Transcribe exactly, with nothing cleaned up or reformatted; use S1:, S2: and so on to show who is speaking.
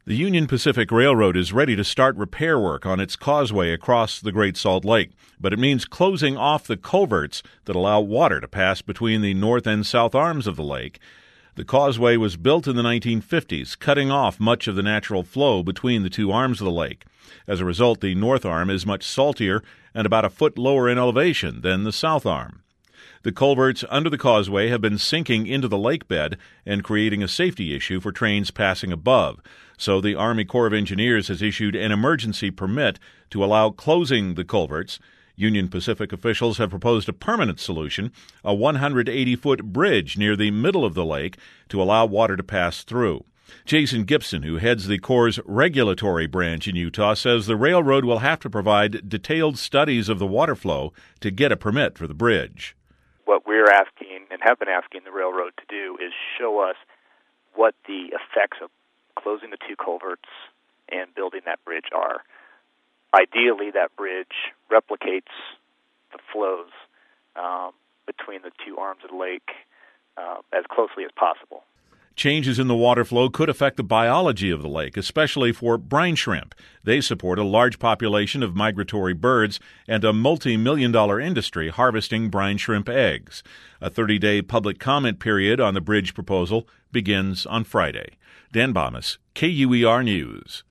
S1: The Union Pacific Railroad is ready to start repair work on its causeway across the Great Salt Lake, but it means closing off the culverts that allow water to pass between the north and south arms of the lake. The causeway was built in the nineteen fifties, cutting off much of the natural flow between the two arms of the lake. As a result, the north arm is much saltier and about a foot lower in elevation than the south arm. The culverts under the causeway have been sinking into the lake bed and creating a safety issue for trains passing above. So the Army Corps of Engineers has issued an emergency permit to allow closing the culverts. Union Pacific officials have proposed a permanent solution, a one hundred eighty foot bridge near the middle of the lake to allow water to pass through. Jason Gibson, who heads the Corps' regulatory branch in Utah, says the railroad will have to provide detailed studies of the water flow to get a permit for the bridge.
S2: What we're asking and have been asking the railroad to do is show us what the effects of closing the two culverts and building that bridge are. Ideally, that bridge replicates the flows um, between the two arms of the lake uh, as closely as possible.
S1: Changes in the water flow could affect the biology of the lake, especially for brine shrimp. They support a large population of migratory birds and a multi-million dollar industry harvesting brine shrimp eggs. A thirty-day public comment period on the bridge proposal begins on Friday. Dan Bomas, K U E R News.